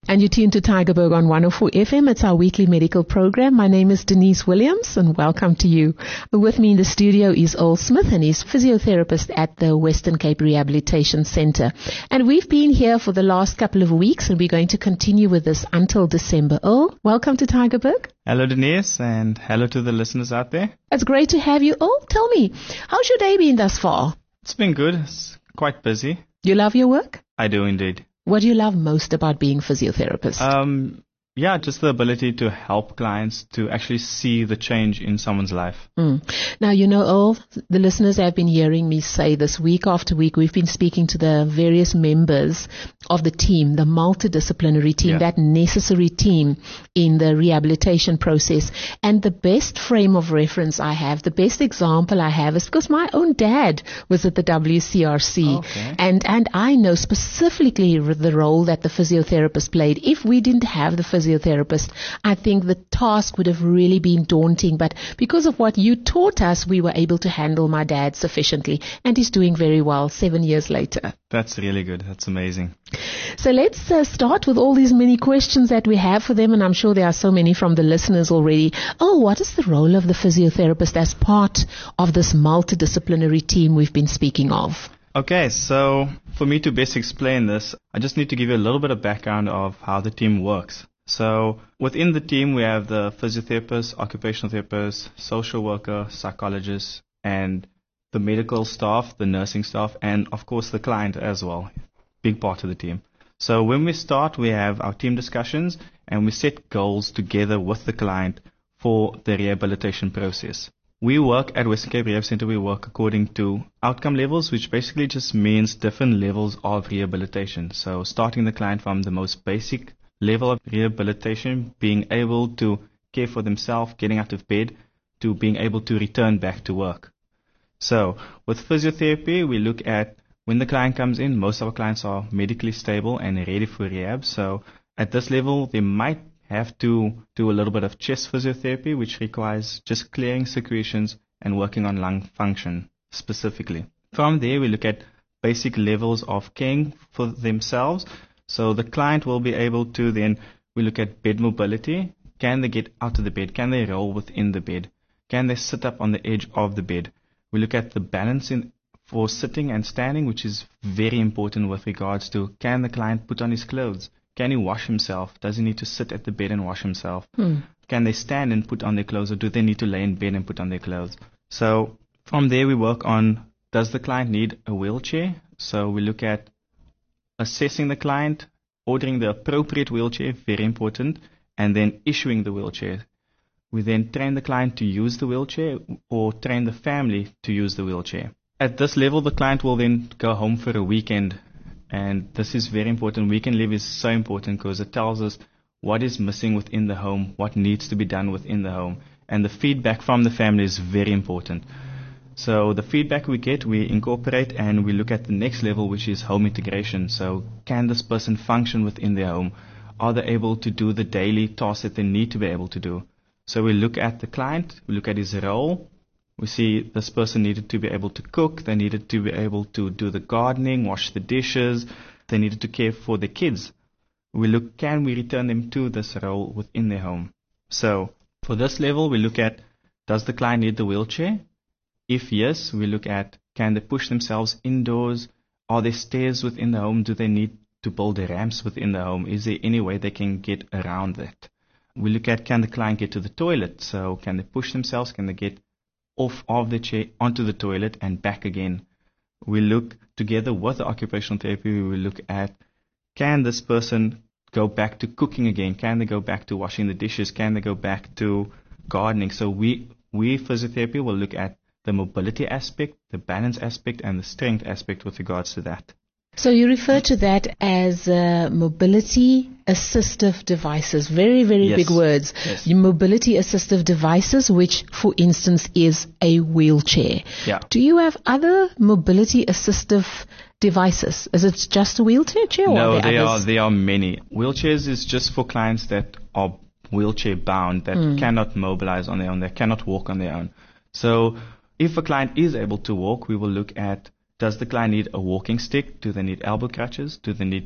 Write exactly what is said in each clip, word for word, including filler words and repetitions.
And you tune to Tygerberg on one oh four F M. It's our weekly medical program. My name is Denise Williams, and welcome to you. With me in the studio is Earl Smith, and he's physiotherapist at the Western Cape Rehabilitation Centre. And we've been here for the last couple of weeks, and we're going to continue with this until December. Earl, welcome to Tygerberg. Hello, Denise, and hello to the listeners out there. It's great to have you. Earl, tell me, how's your day been thus far? It's been good. It's quite busy. You love your work? I do indeed. What do you love most about being a physiotherapist? Um, yeah, just the ability to help clients to actually see the change in someone's life. Mm. Now, you know, all the listeners have been hearing me say this week after week. We've been speaking to the various members of the team, the multidisciplinary team, yeah. that necessary team in the rehabilitation process. And the best frame of reference I have, the best example I have is because my own dad was at the W C R C. Okay. And, and I know specifically the role that the physiotherapist played. If we didn't have the physiotherapist, I think the task would have really been daunting. But because of what you taught us, we were able to handle my dad sufficiently. And he's doing very well seven years later. That's really good. That's amazing. So let's uh, start with all these many questions that we have for them, and I'm sure there are so many from the listeners already. Oh, what is the role of the physiotherapist as part of this multidisciplinary team we've been speaking of? Okay, so for me to best explain this, I just need to give you a little bit of background of how the team works. So within the team, we have the physiotherapist, occupational therapist, social worker, psychologist, and the medical staff, the nursing staff, and of course the client as well. Big part of the team. So when we start, we have our team discussions and we set goals together with the client for the rehabilitation process. We work at Western Cape Rehab Centre, we work according to outcome levels, which basically just means different levels of rehabilitation. So starting the client from the most basic level of rehabilitation, being able to care for themselves, getting out of bed, to being able to return back to work. So with physiotherapy, we look at when the client comes in, most of our clients are medically stable and ready for rehab. So at this level, they might have to do a little bit of chest physiotherapy, which requires just clearing secretions and working on lung function specifically. From there, we look at basic levels of caring for themselves. So the client will be able to then, we look at bed mobility. Can they get out of the bed? Can they roll within the bed? Can they sit up on the edge of the bed? We look at the balance in for sitting and standing, which is very important with regards to, can the client put on his clothes? Can he wash himself? Does he need to sit at the bed and wash himself? Hmm. Can they stand and put on their clothes, or do they need to lay in bed and put on their clothes? So from there we work on, does the client need a wheelchair? So we look at assessing the client, ordering the appropriate wheelchair, very important, and then issuing the wheelchair. We then train the client to use the wheelchair or train the family to use the wheelchair. At this level, the client will then go home for a weekend. And this is very important. Weekend leave is so important because it tells us what is missing within the home, what needs to be done within the home. And the feedback from the family is very important. So the feedback we get, we incorporate and we look at the next level, which is home integration. So can this person function within their home? Are they able to do the daily tasks that they need to be able to do? So we look at the client, we look at his role. We see this person needed to be able to cook, they needed to be able to do the gardening, wash the dishes, they needed to care for the kids. We look, can we return them to this role within their home? So for this level, we look at, does the client need the wheelchair? If yes, we look at, can they push themselves indoors? Are there stairs within the home? Do they need to build ramps within the home? Is there any way they can get around that? We look at, can the client get to the toilet? So can they push themselves? Can they get off of the chair onto the toilet and back again? We look together with the occupational therapy, we will look at, can this person go back to cooking again? Can they go back to washing the dishes? Can they go back to gardening? So we, we physiotherapy will look at the mobility aspect, the balance aspect, and the strength aspect with regards to that. So you refer to that as uh, mobility assistive devices. Very, very yes. big words. Yes. Mobility assistive devices, which, for instance, is a wheelchair. Yeah. Do you have other mobility assistive devices? Is it just a wheelchair chair? No, or are there, there others? are there are many. Wheelchairs is just for clients that are wheelchair bound, that mm. cannot mobilize on their own, that cannot walk on their own. So if a client is able to walk, we will look at, does the client need a walking stick? Do they need elbow crutches? Do they need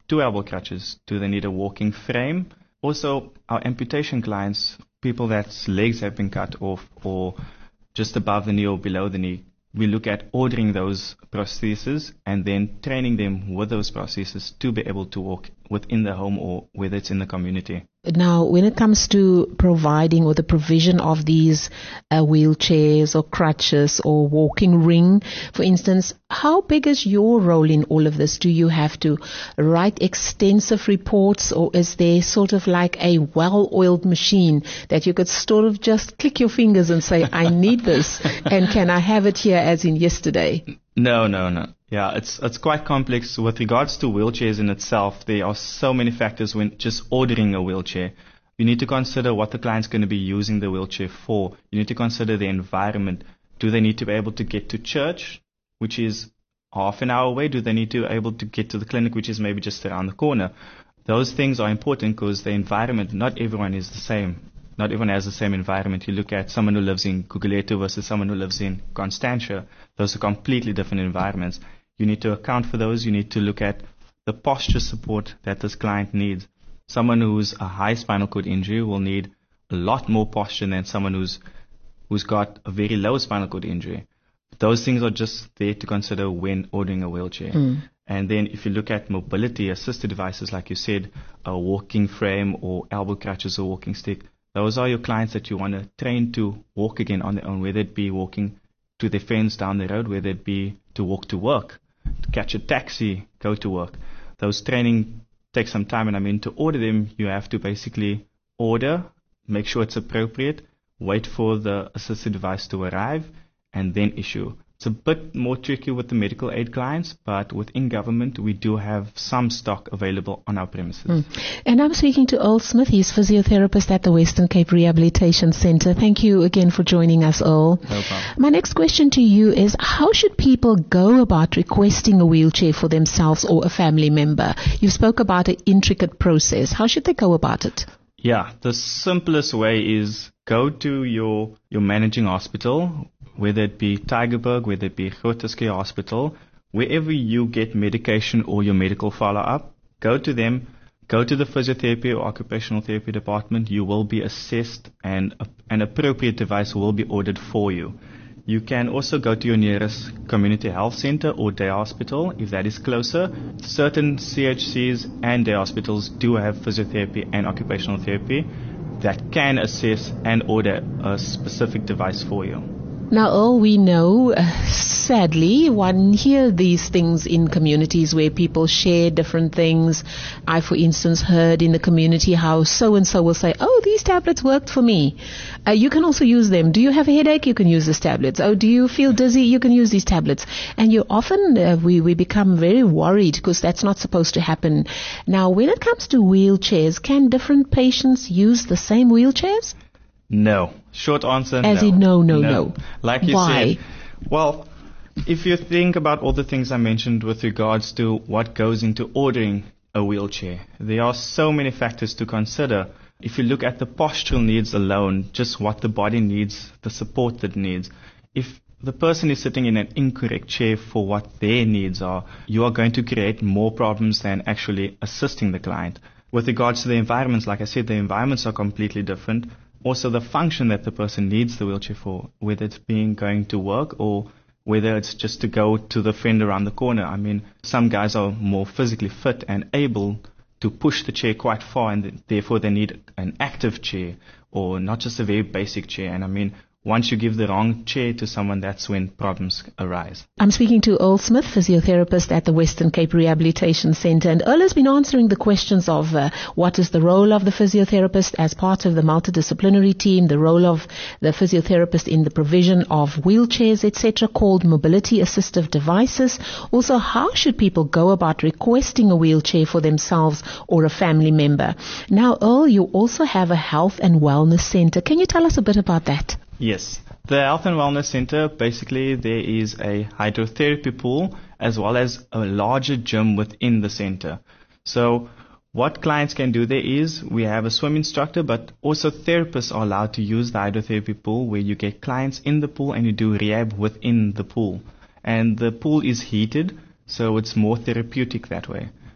two elbow crutches? Do they need a walking frame? Also, our amputation clients, people that's legs have been cut off or just above the knee or below the knee, we look at ordering those prostheses and then training them with those prostheses to be able to walk within the home or whether it's in the community. Now, when it comes to providing or the provision of these uh, wheelchairs or crutches or walking ring, for instance, how big is your role in all of this? Do you have to write extensive reports, or is there sort of like a well-oiled machine that you could sort of just click your fingers and say, I need this, and can I have it here as in yesterday? No, no, no. Yeah, it's it's quite complex. With regards to wheelchairs in itself, there are so many factors when just ordering a wheelchair. You need to consider what the client's going to be using the wheelchair for. You need to consider the environment. Do they need to be able to get to church, which is half an hour away? Do they need to be able to get to the clinic, which is maybe just around the corner? Those things are important because the environment, not everyone is the same. Not everyone has the same environment. You look at someone who lives in Gugulethu versus someone who lives in Constantia. Those are completely different environments. You need to account for those. You need to look at the posture support that this client needs. Someone who's a high spinal cord injury will need a lot more posture than someone who's who's got a very low spinal cord injury. Those things are just there to consider when ordering a wheelchair. Mm. And then if you look at mobility assisted devices, like you said, a walking frame or elbow crutches or walking stick, those are your clients that you want to train to walk again on their own, whether it be walking to their friends down the road, whether it be to walk to work, to catch a taxi, go to work. Those training take some time, and I mean, to order them, you have to basically order, make sure it's appropriate, wait for the assisted device to arrive, and then issue. It's a bit more tricky with the medical aid clients, but within government, we do have some stock available on our premises. Mm. And I'm speaking to Earl Smith. He's physiotherapist at the Western Cape Rehabilitation Centre. Thank you again for joining us, Earl. No problem. My next question to you is, how should people go about requesting a wheelchair for themselves or a family member? You spoke about an intricate process. How should they go about it? Yeah, the simplest way is go to your, your managing hospital, whether it be Tygerberg, whether it be Groote Schuur Hospital, wherever you get medication or your medical follow-up, go to them, go to the physiotherapy or occupational therapy department. You will be assessed and a, an appropriate device will be ordered for you. You can also go to your nearest community health center or day hospital if that is closer. Certain C H Cs and day hospitals do have physiotherapy and occupational therapy that can assess and order a specific device for you. Now, all we know, uh, sadly, one hears these things in communities where people share different things. I, for instance, heard in the community how so-and-so will say, oh, these tablets worked for me. Uh, you can also use them. Do you have a headache? You can use these tablets. Oh, do you feel dizzy? You can use these tablets. And you often, uh, we, we become very worried because that's not supposed to happen. Now, when it comes to wheelchairs, can different patients use the same wheelchairs? No. Short answer, As no. in no, no, no. no. Like you Why? said, well, if you think about all the things I mentioned with regards to what goes into ordering a wheelchair, there are so many factors to consider. If you look at the postural needs alone, just what the body needs, the support that it needs, if the person is sitting in an incorrect chair for what their needs are, you are going to create more problems than actually assisting the client. With regards to the environments, like I said, the environments are completely different. Also, the function that the person needs the wheelchair for, whether it's being going to work or whether it's just to go to the friend around the corner. I mean, some guys are more physically fit and able to push the chair quite far, and therefore they need an active chair or not just a very basic chair. And I mean, once you give the wrong chair to someone, that's when problems arise. I'm speaking to Earl Smith, physiotherapist at the Western Cape Rehabilitation Centre. And Earl has been answering the questions of uh, what is the role of the physiotherapist as part of the multidisciplinary team, the role of the physiotherapist in the provision of wheelchairs, et cetera, called mobility assistive devices. Also, how should people go about requesting a wheelchair for themselves or a family member? Now, Earl, you also have a health and wellness centre. Can you tell us a bit about that? Yes. The Health and Wellness Center, basically there is a hydrotherapy pool as well as a larger gym within the center. So what clients can do there is we have a swim instructor, but also therapists are allowed to use the hydrotherapy pool where you get clients in the pool and you do rehab within the pool. And the pool is heated, so it's more therapeutic that way.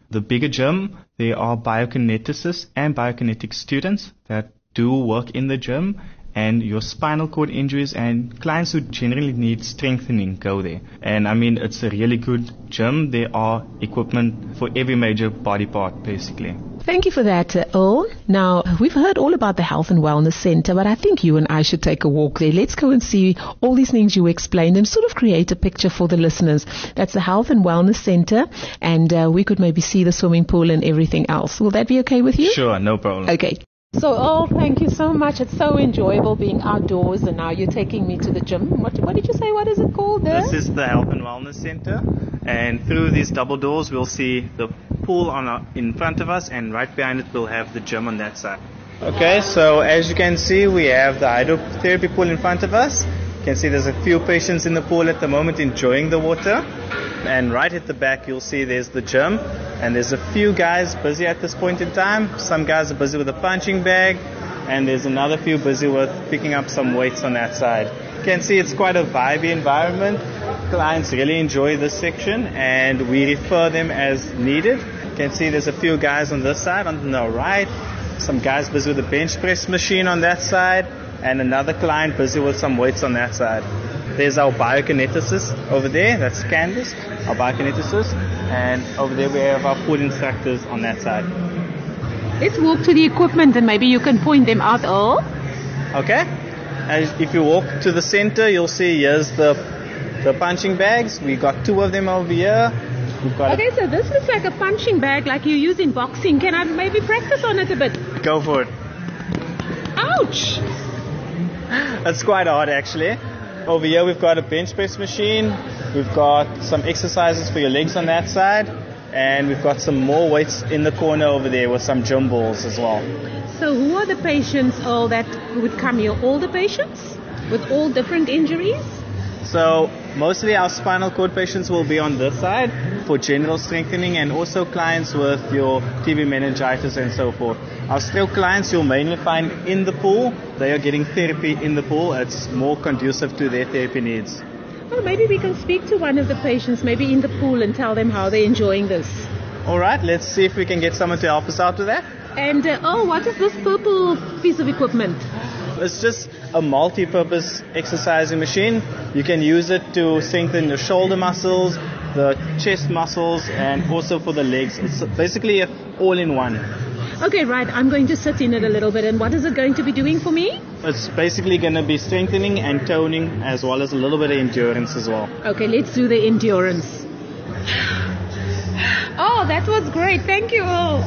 The bigger gym, there are biokineticists and biokinetic students that do work in the gym, and your spinal cord injuries and clients who generally need strengthening go there. And I mean, it's a really good gym. There are equipment for every major body part, basically. Thank you for that, uh, Earl. Now, we've heard all about the Health and Wellness Center, but I think you and I should take a walk there. Let's go and see all these things you explained and sort of create a picture for the listeners. That's the Health and Wellness Center, and uh, we could maybe see the swimming pool and everything else. Will that be okay with you? Sure, no problem. Okay. So, Earl, thank you so much. It's so enjoyable being outdoors, and now you're taking me to the gym. What, what did you say? What is it called there? This is the Health and Wellness Center, and through these double doors, we'll see the pool on our, in front of us, and right behind it, we'll have the gym on that side. Okay, so as you can see, we have the hydrotherapy pool in front of us. You can see there's a few patients in the pool at the moment enjoying the water. And right at the back, you'll see there's the gym. And there's a few guys busy at this point in time. Some guys are busy with a punching bag. And there's another few busy with picking up some weights on that side. You can see it's quite a vibey environment. Clients really enjoy this section, and we refer them as needed. You can see there's a few guys on this side, on the right. Some guys busy with a bench press machine on that side. And another client busy with some weights on that side. There's our biokineticist over there, that's Candice, our biokineticist, and over there we have our food instructors on that side. Let's walk to the equipment and maybe you can point them out, Earl. Okay. As if you walk to the center, you'll see here's the the punching bags. We got two of them over here. We've got okay, so this looks like a punching bag like you use in boxing. Can I maybe practice on it a bit? Go for it. Ouch! That's quite hard actually. Over here we've got a bench press machine, we've got some exercises for your legs on that side, and we've got some more weights in the corner over there with some gym balls as well. So who are the patients all that would come here? All the patients with all different injuries? So mostly our spinal cord patients will be on this side for general strengthening, and also clients with your T B meningitis and so forth. Our stroke clients you'll mainly find in the pool. They are getting therapy in the pool. It's more conducive to their therapy needs. Well, maybe we can speak to one of the patients, maybe in the pool, and tell them how they're enjoying this. All right, let's see if we can get someone to help us out with that. And, uh, oh, what is this purple piece of equipment? It's just a multi-purpose exercising machine. You can use it to strengthen your shoulder muscles, the chest muscles, and also for the legs. It's basically a all-in-one. Okay, right. I'm going to sit in it a little bit. And what is it going to be doing for me? It's basically going to be strengthening and toning, as well as a little bit of endurance as well. Okay, let's do the endurance. Oh, that was great. Thank you all.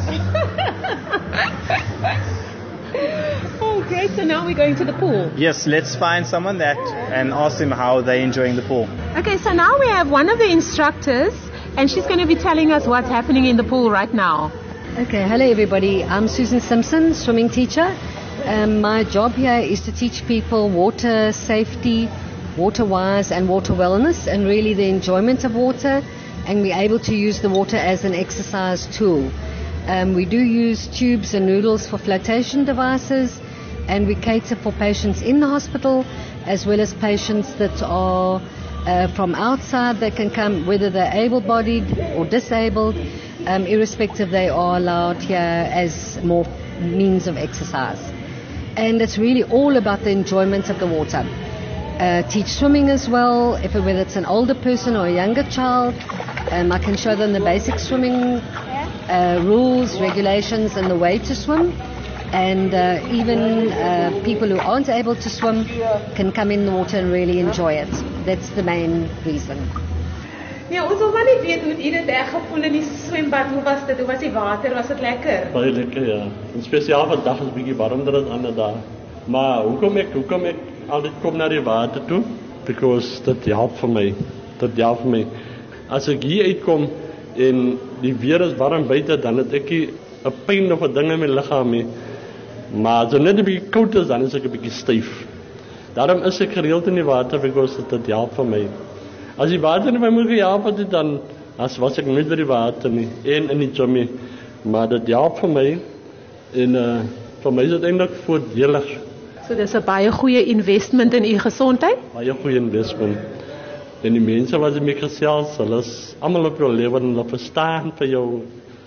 Oh, great. So now we're going to the pool. Yes, let's find someone that and ask them how they're enjoying the pool. Okay, so now we have one of the instructors, and she's going to be telling us what's happening in the pool right now. Okay, hello everybody. I'm Susan Simpson, swimming teacher. Um, my job here is to teach people water safety, water wise and water wellness, and really the enjoyment of water, and we're able to use the water as an exercise tool. Um, we do use tubes and noodles for flotation devices, and we cater for patients in the hospital as well as patients that are uh, from outside. They can come whether they're able-bodied or disabled. Um, irrespective, they are allowed here as more means of exercise. And it's really all about the enjoyment of the water. Uh, teach swimming as well, if it, whether it's an older person or a younger child. Um, I can show them the basic swimming uh, rules, regulations, and the way to swim. And uh, even uh, people who aren't able to swim can come in the water and really enjoy it. That's the main reason. Ja, ons wil maar net weet hoe u dit ergevoel in die swembad. Hoe was dit? Hoe was die water? Was dit lekker? Baie lekker, ja. En spesiaal vandag is 'n bietjie warmer as ander dae. Maar hoekom ek hoekom ek altyd kom na die water toe? Because dit help vir my. Dit help vir my. As ek hier uitkom en die weer is warm buite, dan het ek 'n pyn of 'n ding in my liggaam nie. Maar as dit net 'n bietjie koud is, dan is ek 'n bietjie styf. Daarom is ek gereeld in die water, because dit help vir my. As die water nie my moet gehelp het, dan as was ek nooit by die water nie, en in die gym nie. Maar dit help vir my, en uh, vir my is dit eintlik voordelig. So dis 'n baie goeie investment in u gesondheid? Baie goeie investment. En die mense wat met my gesels, hulle is almal op jou level en hulle verstaan vir jou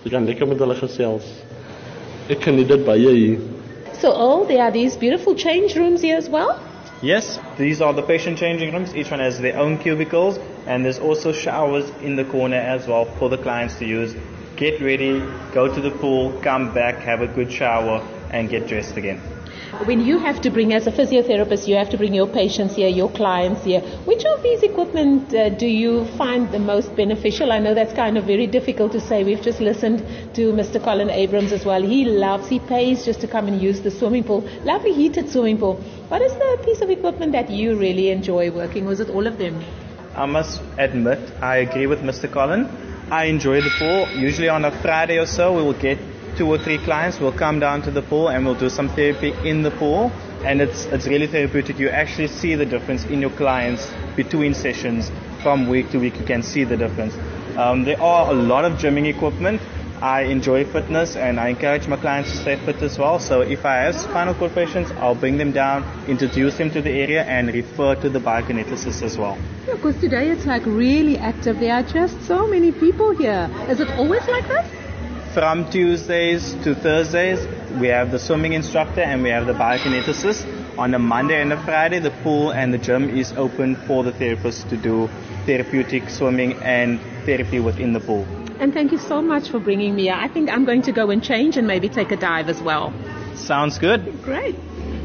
Jy kan lekker met hulle gesels. Ek kan nie dit baie hier. So, oh, there are these beautiful change rooms here as well? Yes, these are the patient changing rooms. Each one has their own cubicles, and there's also showers in the corner as well for the clients to use. Get ready, go to the pool, come back, have a good shower, and get dressed again. When you have to bring, as a physiotherapist, you have to bring your patients here, your clients here. Which of these equipment uh, do you find the most beneficial? I know that's kind of very difficult to say. We've just listened to Mister Colin Abrams as well. He loves, he pays just to come and use the swimming pool. Lovely heated swimming pool. What is the piece of equipment that you really enjoy working? Was it all of them? I must admit, I agree with Mister Colin. I enjoy the pool. Usually on a Friday or so, we will get two or three clients will come down to the pool and we'll do some therapy in the pool, and it's it's really therapeutic. You actually see the difference in your clients between sessions from week to week. You can see the difference. Um, there are a lot of gymming equipment. I enjoy fitness and I encourage my clients to stay fit as well. So if I have spinal cord patients, I'll bring them down, introduce them to the area and refer to the biokineticist as well. Yeah, because today it's like really active. There are just so many people here. Is it always like this? From Tuesdays to Thursdays, we have the swimming instructor and we have the biokineticist. On a Monday and a Friday, the pool and the gym is open for the therapist to do therapeutic swimming and therapy within the pool. And thank you so much for bringing me here. I think I'm going to go and change and maybe take a dive as well. Sounds good. Great.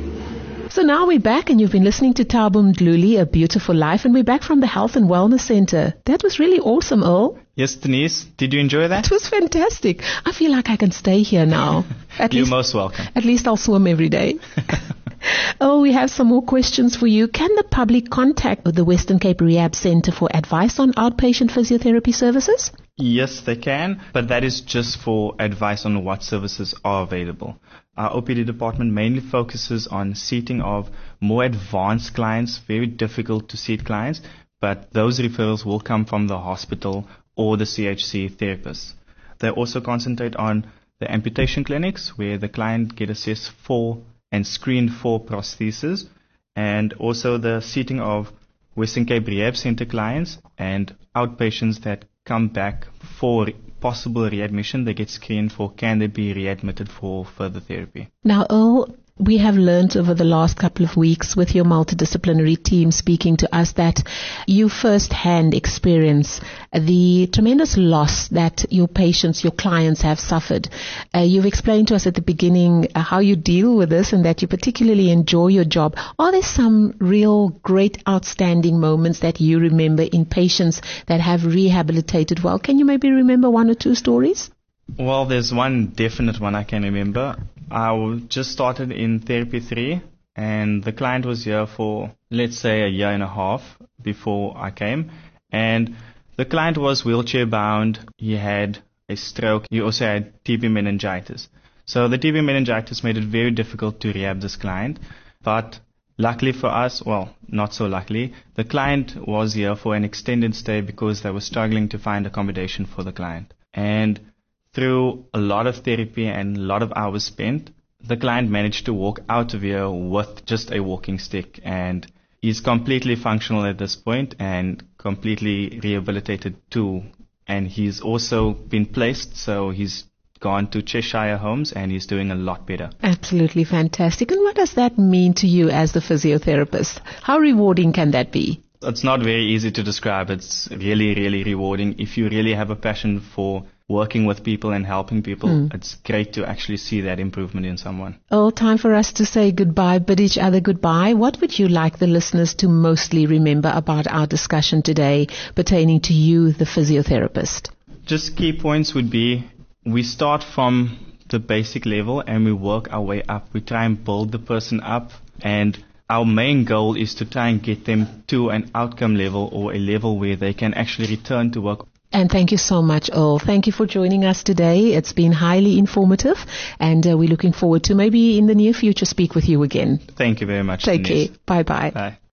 So now we're back and you've been listening to Thabo Mdluli, A Beautiful Life, and we're back from the Health and Wellness Center. That was really awesome, Earl. Yes, Denise. Did you enjoy that? It was fantastic. I feel like I can stay here now. At You're least, most welcome. At least I'll swim every day. Oh, we have some more questions for you. Can the public contact the Western Cape Rehab Center for advice on outpatient physiotherapy services? Yes, they can, but that is just for advice on what services are available. Our O P D department mainly focuses on seating of more advanced clients, very difficult to seat clients, but those referrals will come from the hospital or the C H C therapists. They also concentrate on the amputation clinics where the client get assessed for and screened for prosthesis, and also the seating of Western Cape Rehab Center clients and outpatients that come back for possible readmission. They get screened for can they be readmitted for further therapy. Now, Earl, we have learned over the last couple of weeks with your multidisciplinary team speaking to us that you firsthand experience the tremendous loss that your patients, your clients have suffered. Uh, you've explained to us at the beginning uh, how you deal with this and that you particularly enjoy your job. Are there some real great outstanding moments that you remember in patients that have rehabilitated well? Can you maybe remember one or two stories? Well, there's one definite one I can remember. I just started in therapy three, and the client was here for, let's say, a year and a half before I came. And the client was wheelchair bound. He had a stroke. He also had T B meningitis. So the T B meningitis made it very difficult to rehab this client. But luckily for us, well, not so luckily, the client was here for an extended stay because they were struggling to find accommodation for the client. And through a lot of therapy and a lot of hours spent, the client managed to walk out of here with just a walking stick, and he's completely functional at this point and completely rehabilitated too. And he's also been placed, so he's gone to Cheshire Homes and he's doing a lot better. Absolutely fantastic. And what does that mean to you as the physiotherapist? How rewarding can that be? It's not very easy to describe. It's really, really rewarding. If you really have a passion for working with people and helping people, mm. it's great to actually see that improvement in someone. Oh, time for us to say goodbye, bid each other goodbye. What would you like the listeners to mostly remember about our discussion today pertaining to you, the physiotherapist? Just key points would be we start from the basic level and we work our way up. We try and build the person up, and our main goal is to try and get them to an outcome level or a level where they can actually return to work. And thank you so much, Earl. Thank you for joining us today. It's been highly informative, and uh, we're looking forward to maybe in the near future speak with you again. Thank you very much. Take Denise. care. Bye-bye. Bye.